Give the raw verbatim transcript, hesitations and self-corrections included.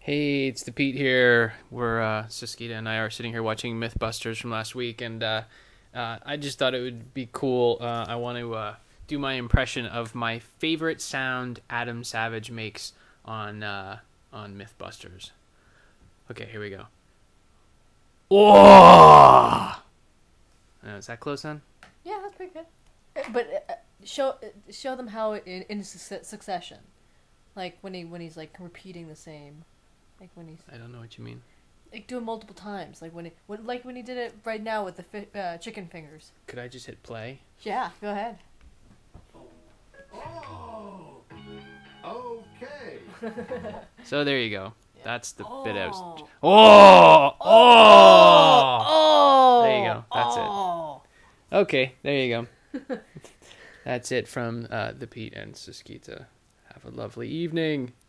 Hey, it's the Pete here. We're uh, Siskita and I are sitting here watching MythBusters from last week, and uh, uh, I just thought it would be cool. Uh, I want to uh, do my impression of my favorite sound Adam Savage makes on uh, on MythBusters. Okay, here we go. Oh, uh, is that close on? Yeah, that's pretty good. Uh, But uh, show uh, show them how in, in suc- succession, like when he when he's like repeating the same, like when he's I don't know what you mean. like doing multiple times, like when he when, like when he did it right now with the fi- uh, chicken fingers. Could I just hit play? Yeah, go ahead. Oh, okay. So there you go. Yeah. That's the bit I was. Oh. Oh, oh. Oh, There you go. That's it. oh. Okay, there you go. That's it from uh, the Pete and Siskita. Have a lovely evening.